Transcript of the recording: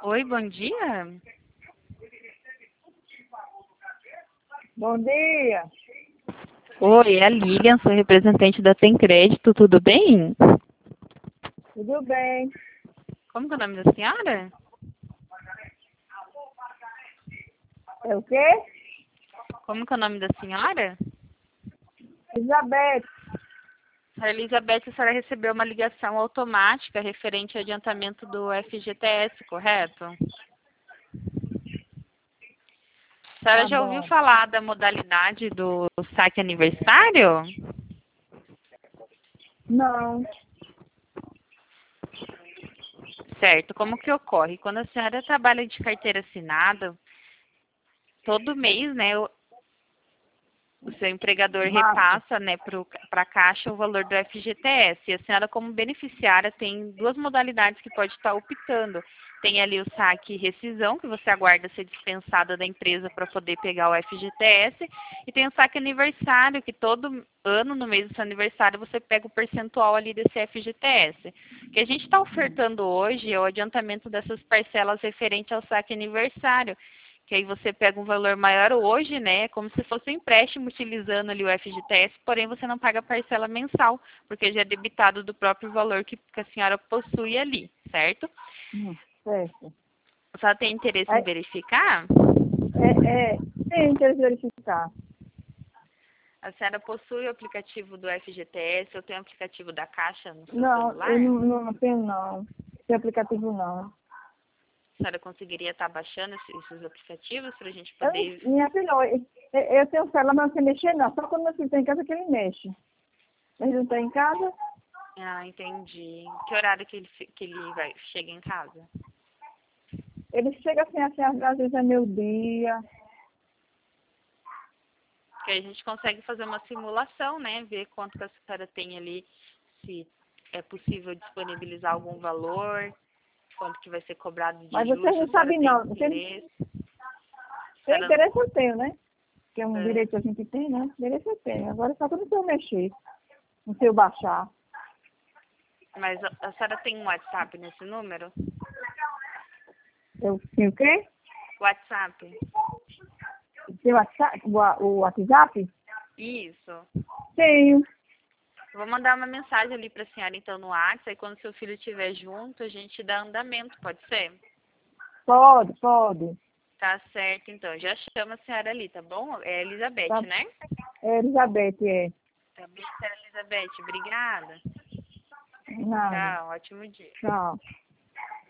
Oi, bom dia. Bom dia. Oi, é a Lilian, sou representante da Tem Crédito, tudo bem? Tudo bem? Como que é o nome da senhora? É o quê? Como que é o nome da senhora? Elizabeth. Senhora Elizabeth, a senhora recebeu uma ligação automática referente ao adiantamento do FGTS, correto? A senhora Tá já ouviu bom. falar da modalidade do saque aniversário? Não. Certo, como que ocorre? Quando a senhora trabalha de carteira assinada, todo mês, né, o seu empregador Massa. repassa, né, para a Caixa o valor do FGTS. E a senhora, como beneficiária, tem duas modalidades que pode estar optando. Tem ali o saque e rescisão, que você aguarda ser dispensada da empresa para poder pegar o FGTS. E tem o saque aniversário, que todo ano, no mês do seu aniversário, você pega o percentual ali desse FGTS. O que a gente está ofertando hoje é o adiantamento dessas parcelas referente ao saque aniversário, que aí você pega um valor maior hoje, né? É como se fosse um empréstimo utilizando ali o FGTS, porém você não paga parcela mensal, porque já é debitado do próprio valor que a senhora possui ali, certo? Certo. A senhora tem interesse em É, verificar? tem que verificar. A senhora possui o aplicativo do FGTS ou tem o aplicativo da Caixa no seu Não, eu celular? não tenho não. Esse aplicativo não. A senhora conseguiria estar baixando esses aplicativos para a gente Eu, poder... minha filha, eu tenho celular, mas não sei mexer não. Só quando meu filho está em casa que ele mexe. Ele não está em casa, Ah, entendi. Que horário que ele chega em casa? ele chega assim, às vezes é meio-dia. Que a gente consegue fazer uma simulação, né? Ver quanto que a senhora tem ali, se é possível disponibilizar algum valor, quanto que vai ser cobrado Mas de vocês juros, se não a senhora sabem tem não. Você interesse. A tem senhora, interesse, eu tenho, né? Que é um é, direito que a gente tem, né? Direito eu tenho. Agora só que eu não sei eu mexer. Não sei eu baixar. mas a senhora tem um WhatsApp nesse número? Eu tenho o quê? WhatsApp? Tem o WhatsApp? O WhatsApp? Isso. Tenho. Vou mandar uma mensagem ali para a senhora, então, no WhatsApp, e quando seu filho estiver junto, a gente dá andamento, pode ser? Pode, pode. Tá certo, então. Já chama a senhora ali, tá bom? É Elizabeth, Tá. né? É, Elizabeth, é. Tá bem, senhora Elizabeth. Obrigada. Nada. Tchau, ótimo dia. Tchau.